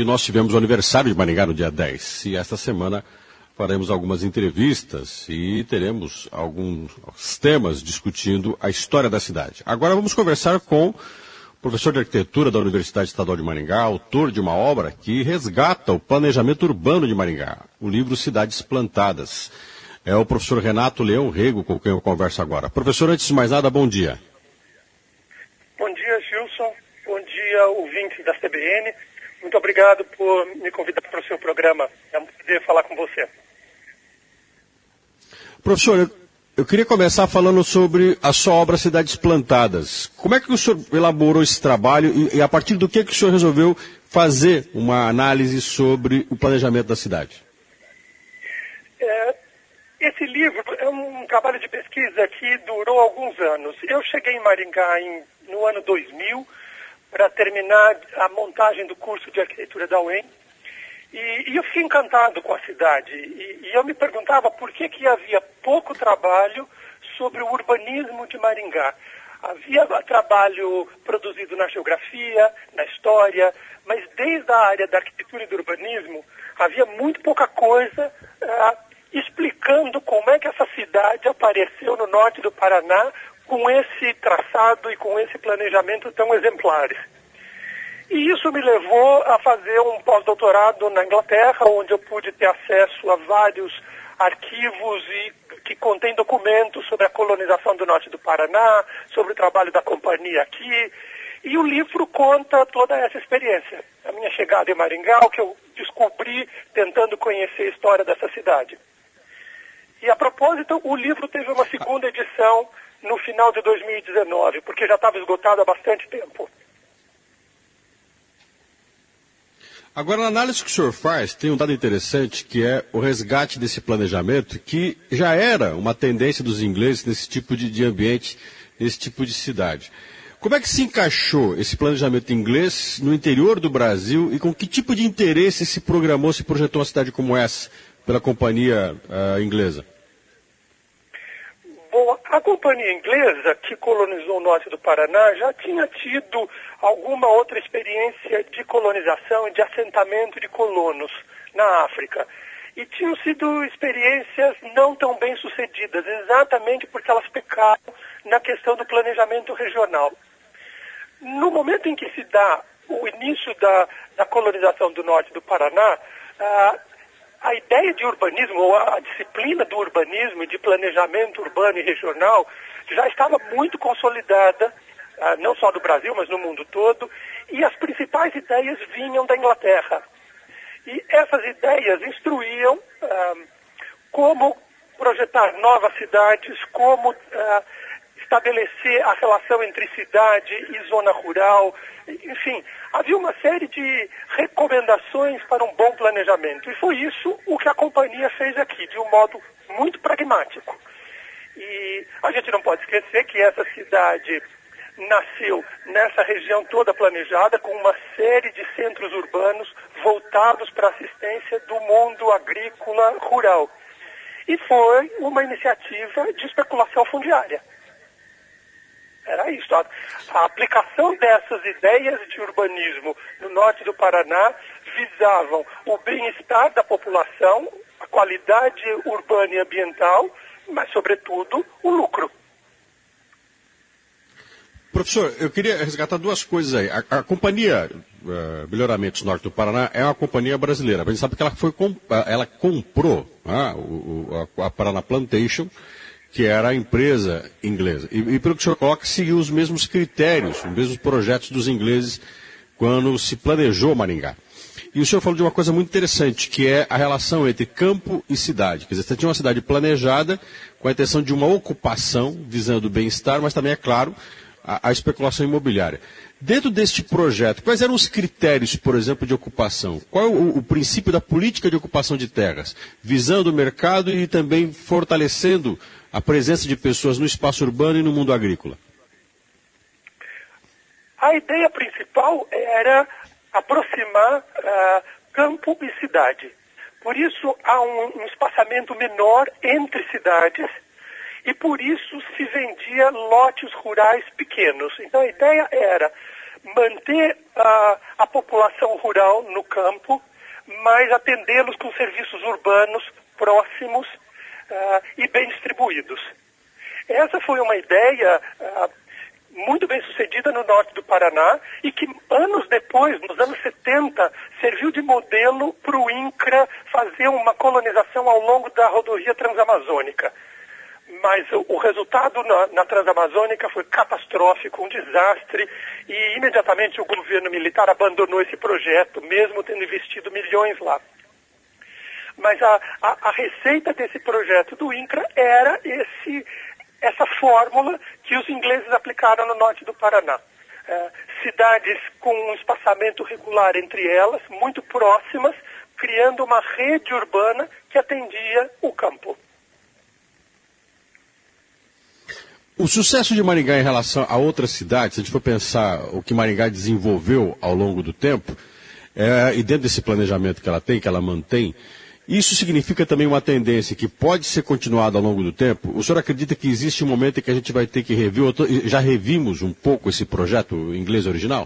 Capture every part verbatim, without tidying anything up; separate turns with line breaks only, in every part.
E nós tivemos o aniversário de Maringá no dia dez. E esta semana faremos algumas entrevistas e teremos alguns temas discutindo a história da cidade. Agora vamos conversar com o professor de arquitetura da Universidade Estadual de Maringá, autor de uma obra que resgata o planejamento urbano de Maringá, o livro Cidades Plantadas. É o professor Renato Leão Rego com quem eu converso agora. Professor, antes de mais nada, bom dia.
Bom dia, Gilson. Bom dia, ouvintes da C B N. Muito obrigado por me convidar para o seu programa. É um prazer falar com você.
Professor, eu, eu queria começar falando sobre a sua obra Cidades Plantadas. Como é que o senhor elaborou esse trabalho e, e a partir do que, que o senhor resolveu fazer uma análise sobre o planejamento da cidade?
É, esse livro é um trabalho de pesquisa que durou alguns anos. Eu cheguei em Maringá em, no ano dois mil para terminar a montagem do curso de arquitetura da U E M. E, e eu fiquei encantado com a cidade. E, e eu me perguntava por que, que havia pouco trabalho sobre o urbanismo de Maringá. Havia trabalho produzido na geografia, na história, mas desde a área da arquitetura e do urbanismo, havia muito pouca coisa ah, explicando como é que essa cidade apareceu no norte do Paraná com esse traçado e com esse planejamento tão exemplares. E isso me levou a fazer um pós-doutorado na Inglaterra, onde eu pude ter acesso a vários arquivos e, que contêm documentos sobre a colonização do norte do Paraná, sobre o trabalho da companhia aqui. E o livro conta toda essa experiência. A minha chegada em Maringá, o que eu descobri tentando conhecer a história dessa cidade. E a propósito, o livro teve uma segunda edição no final de dois mil e dezenove, porque já estava esgotado há bastante tempo.
Agora, na análise que o senhor faz, tem um dado interessante, que é o resgate desse planejamento, que já era uma tendência dos ingleses nesse tipo de, de ambiente, nesse tipo de cidade. Como é que se encaixou esse planejamento inglês no interior do Brasil e com que tipo de interesse se programou, se projetou uma cidade como essa pela companhia uh, inglesa?
Bom, a companhia inglesa que colonizou o norte do Paraná já tinha tido alguma outra experiência de colonização e de assentamento de colonos na África. E tinham sido experiências não tão bem sucedidas, exatamente porque elas pecaram na questão do planejamento regional. No momento em que se dá o início da, da colonização do norte do Paraná, ah, a ideia de urbanismo, ou a disciplina do urbanismo e de planejamento urbano e regional já estava muito consolidada, não só no Brasil, mas no mundo todo, e as principais ideias vinham da Inglaterra. E essas ideias instruíam ah, como projetar novas cidades, como ah, estabelecer a relação entre cidade e zona rural. Enfim, havia uma série de recomendações para um bom planejamento. E foi isso o que a companhia fez aqui, de um modo muito pragmático. E a gente não pode esquecer que essa cidade nasceu nessa região toda planejada, com uma série de centros urbanos voltados para a assistência do mundo agrícola rural. E foi uma iniciativa de especulação fundiária. Era isso. A, a aplicação dessas ideias de urbanismo no norte do Paraná visavam o bem-estar da população, a qualidade urbana e ambiental, mas, sobretudo, o lucro.
Professor, eu queria resgatar duas coisas aí. A, a companhia uh, Melhoramentos Norte do Paraná é uma companhia brasileira. A gente sabe que ela, foi comp ela comprou ah, o, a, a Paraná Plantation, que era a empresa inglesa. E, e pelo que o senhor coloca, seguiu os mesmos critérios, os mesmos projetos dos ingleses quando se planejou Maringá. E o senhor falou de uma coisa muito interessante, que é a relação entre campo e cidade. Quer dizer, você tinha uma cidade planejada com a intenção de uma ocupação, visando o bem-estar, mas também, é claro, a, a especulação imobiliária. Dentro deste projeto, quais eram os critérios, por exemplo, de ocupação? Qual é o, o princípio da política de ocupação de terras? Visando o mercado e também fortalecendo a presença de pessoas no espaço urbano e no mundo agrícola.
A ideia principal era aproximar uh, campo e cidade. Por isso há um, um espaçamento menor entre cidades e por isso se vendia lotes rurais pequenos. Então a ideia era manter a, a população rural no campo, mas atendê-los com serviços urbanos próximos uh, e bem distribuídos. Essa foi uma ideia uh, muito bem sucedida no norte do Paraná e que anos depois, nos anos setenta, serviu de modelo para o INCRA fazer uma colonização ao longo da rodovia transamazônica. Mas o, o resultado na, na Transamazônica foi catastrófico, um desastre, e imediatamente o governo militar abandonou esse projeto, mesmo tendo investido milhões lá. Mas a, a, a receita desse projeto do INCRA era esse, essa fórmula que os ingleses aplicaram no norte do Paraná. É, cidades com um espaçamento regular entre elas, muito próximas, criando uma rede urbana que atendia o campo.
O sucesso de Maringá em relação a outras cidades, se a gente for pensar o que Maringá desenvolveu ao longo do tempo, é, e dentro desse planejamento que ela tem, que ela mantém, isso significa também uma tendência que pode ser continuada ao longo do tempo? O senhor acredita que existe um momento em que a gente vai ter que rever, já revimos um pouco esse projeto inglês original?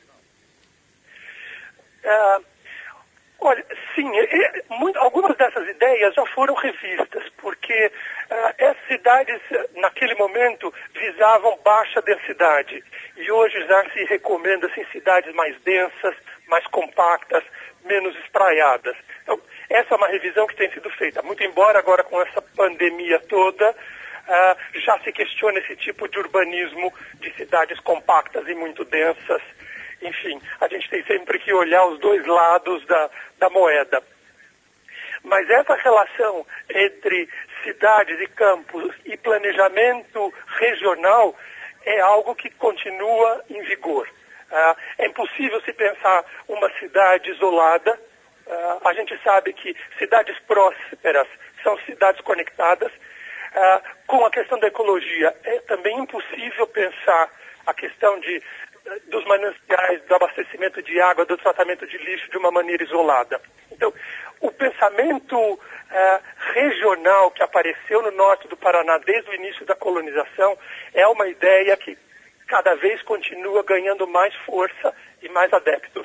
Uh, olha, sim, é, muito, algumas dessas ideias já foram revistas, porque uh, essas cidades, naquele momento, visavam baixa densidade. E hoje já se recomenda assim, cidades mais densas, mais compactas, menos espraiadas. Então, essa é uma revisão que tem sido feita. Muito embora agora com essa pandemia toda, uh, já se questiona esse tipo de urbanismo de cidades compactas e muito densas. Enfim, a gente tem sempre que olhar os dois lados da, da moeda. Mas essa relação entre cidades e campos e planejamento regional é algo que continua em vigor. Uh, é impossível se pensar uma cidade isolada. Uh, a gente sabe que cidades prósperas são cidades conectadas. Uh, com a questão da ecologia, é também impossível pensar a questão de, dos mananciais, do abastecimento de água, do tratamento de lixo de uma maneira isolada. Então, o pensamento uh, regional que apareceu no norte do Paraná desde o início da colonização é uma ideia que cada vez continua ganhando mais força e mais adeptos.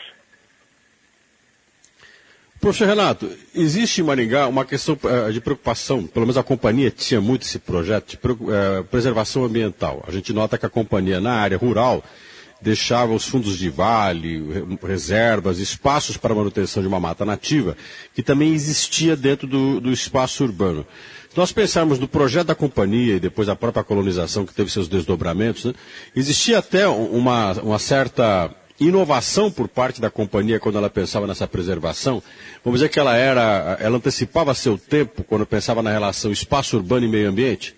Professor Renato, existe em Maringá uma questão uh, de preocupação, pelo menos a companhia tinha muito esse projeto de uh, preservação ambiental. A gente nota que a companhia na área rural deixava os fundos de vale, reservas, espaços para manutenção de uma mata nativa, que também existia dentro do, do espaço urbano. Se nós pensarmos no projeto da companhia e depois a própria colonização, que teve seus desdobramentos, né, existia até uma, uma certa inovação por parte da companhia quando ela pensava nessa preservação. Vamos dizer que ela era, ela antecipava seu tempo quando pensava na relação espaço urbano e meio ambiente?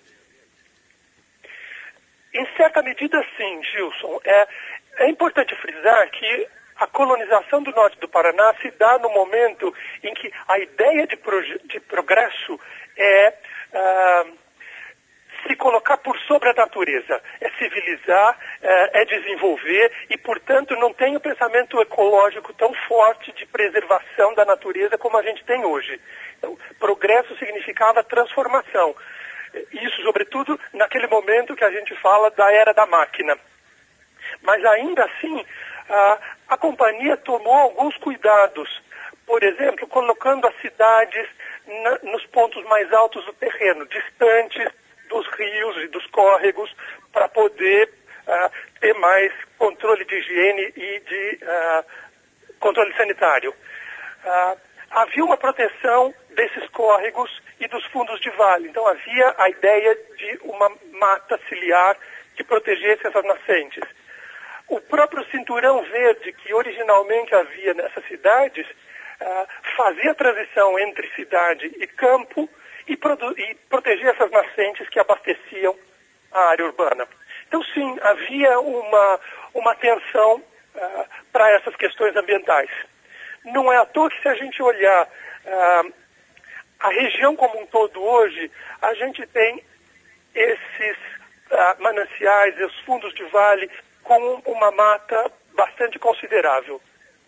Em certa medida, sim, Gilson. É, é importante frisar que a colonização do norte do Paraná se dá no momento em que a ideia de, de progresso é uh, se colocar por sobre a natureza, é civilizar, é, é desenvolver e, portanto, não tem o pensamento ecológico tão forte de preservação da natureza como a gente tem hoje. Então, progresso significava transformação. Isso, sobretudo, naquele momento que a gente fala da era da máquina. Mas, ainda assim, a, a companhia tomou alguns cuidados. Por exemplo, colocando as cidades na, nos pontos mais altos do terreno, distantes dos rios e dos córregos, para poder uh, ter mais controle de higiene e de uh, controle sanitário. Uh, havia uma proteção desses córregos e dos fundos de vale. Então havia a ideia de uma mata ciliar que protegesse essas nascentes. O próprio cinturão verde que originalmente havia nessas cidades uh, fazia a transição entre cidade e campo e, e protegia essas nascentes que abasteciam a área urbana. Então sim, havia uma, uma atenção uh, para essas questões ambientais. Não é à toa que se a gente olhar uh, a região como um todo hoje, a gente tem esses uh, mananciais, os fundos de vale, com uma mata bastante considerável.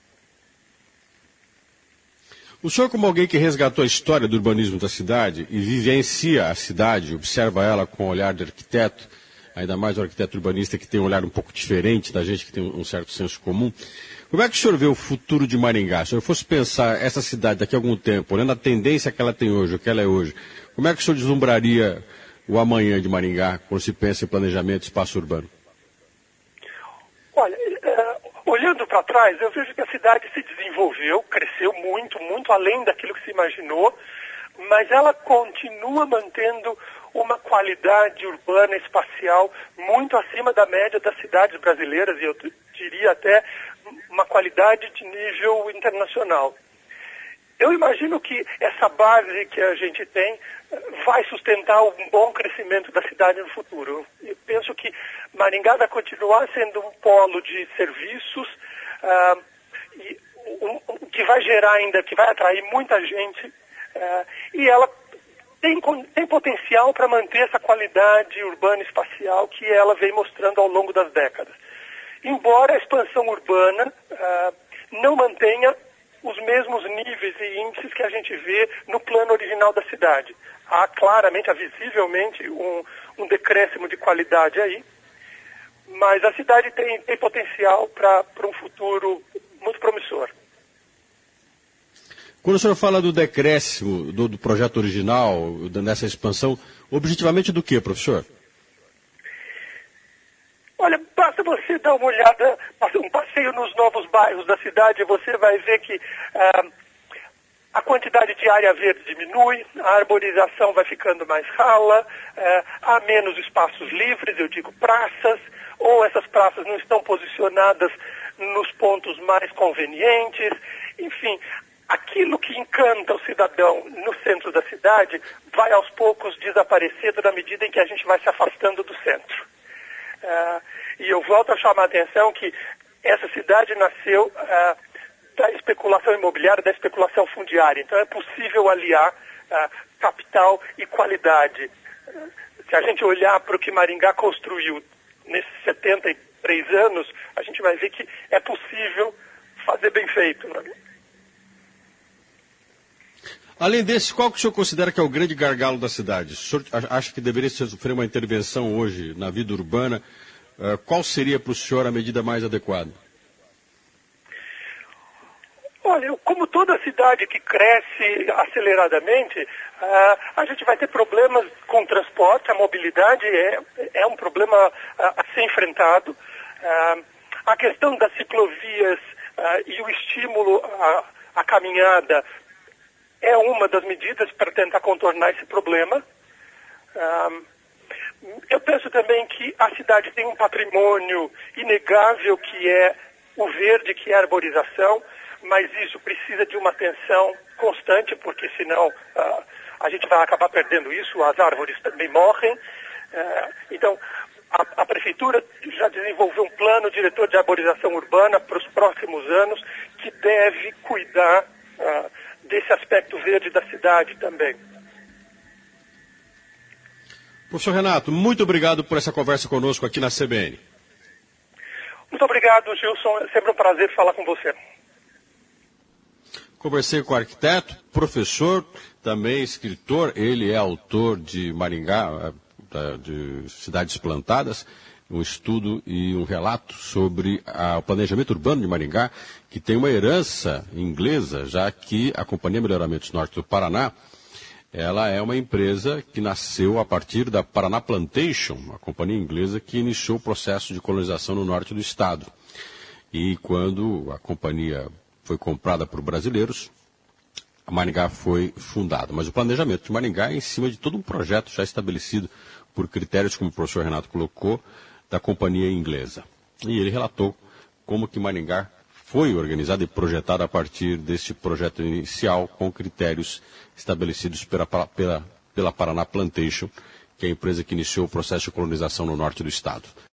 O senhor, como alguém que resgatou a história do urbanismo da cidade e vivencia a cidade, observa ela com o olhar de arquiteto, ainda mais o arquiteto urbanista que tem um olhar um pouco diferente da gente, que tem um certo senso comum. Como é que o senhor vê o futuro de Maringá? Se eu fosse pensar essa cidade daqui a algum tempo, olhando a tendência que ela tem hoje, o que ela é hoje, como é que o senhor deslumbraria o amanhã de Maringá, quando se pensa em planejamento de espaço urbano?
Olha, uh, olhando para trás, eu vejo que a cidade se desenvolveu, cresceu muito, muito além daquilo que se imaginou, mas ela continua mantendo uma qualidade urbana espacial muito acima da média das cidades brasileiras, e eu diria até uma qualidade de nível internacional. Eu imagino que essa base que a gente tem vai sustentar um bom crescimento da cidade no futuro. Eu penso que Maringá vai continuar sendo um polo de serviços uh, e, um, um, que vai gerar ainda, que vai atrair muita gente uh, e ela tem, tem potencial para manter essa qualidade urbana espacial que ela vem mostrando ao longo das décadas. Embora a expansão urbana uh, não mantenha os mesmos níveis e índices que a gente vê no plano original da cidade. Há claramente, há visivelmente um, um decréscimo de qualidade aí, mas a cidade tem, tem potencial para um futuro muito promissor.
Quando o senhor fala do decréscimo do, do projeto original, nessa expansão, objetivamente do que, professor?
Olha, basta você dar uma olhada, um passeio nos novos bairros da cidade, você vai ver que ah, a quantidade de área verde diminui, a arborização vai ficando mais rala, ah, há menos espaços livres, eu digo praças, ou essas praças não estão posicionadas nos pontos mais convenientes, enfim, aquilo que encanta o cidadão no centro da cidade vai aos poucos desaparecendo na medida em que a gente vai se afastando do centro. Uh, e eu volto a chamar a atenção que essa cidade nasceu uh, da especulação imobiliária, da especulação fundiária. Então é possível aliar uh, capital e qualidade. Uh, se a gente olhar para o que Maringá construiu nesses setenta e três anos, a gente vai ver que é possível fazer bem feito. Né?
Além desse, qual que o senhor considera que é o grande gargalo da cidade? O senhor acha que deveria sofrer uma intervenção hoje na vida urbana? Uh, qual seria para o senhor a medida mais adequada?
Olha, como toda cidade que cresce aceleradamente, uh, a gente vai ter problemas com o transporte, a mobilidade é, é um problema uh, a ser enfrentado. Uh, a questão das ciclovias uh, e o estímulo à, à caminhada é uma das medidas para tentar contornar esse problema. Um, eu penso também que a cidade tem um patrimônio inegável que é o verde, que é a arborização, mas isso precisa de uma atenção constante, porque senão uh, a gente vai acabar perdendo isso, as árvores também morrem. Uh, então, a, a Prefeitura já desenvolveu um plano diretor de arborização urbana para os próximos anos, que deve cuidar uh, desse aspecto verde da cidade também.
Professor Renato, muito obrigado por essa conversa conosco aqui na C B N.
Muito obrigado, Gilson. É sempre um prazer falar com você.
Conversei com o arquiteto, professor, também escritor. Ele é autor de Maringá, de Cidades Plantadas, um estudo e um relato sobre a, o planejamento urbano de Maringá, que tem uma herança inglesa, já que a Companhia Melhoramentos Norte do Paraná, ela é uma empresa que nasceu a partir da Paraná Plantation, uma companhia inglesa que iniciou o processo de colonização no norte do estado. E quando a companhia foi comprada por brasileiros, a Maringá foi fundada. Mas o planejamento de Maringá é em cima de todo um projeto já estabelecido por critérios, como o professor Renato colocou, da companhia inglesa. E ele relatou como que Maringá foi organizada e projetada a partir deste projeto inicial com critérios estabelecidos pela, pela, pela Paraná Plantation, que é a empresa que iniciou o processo de colonização no norte do estado.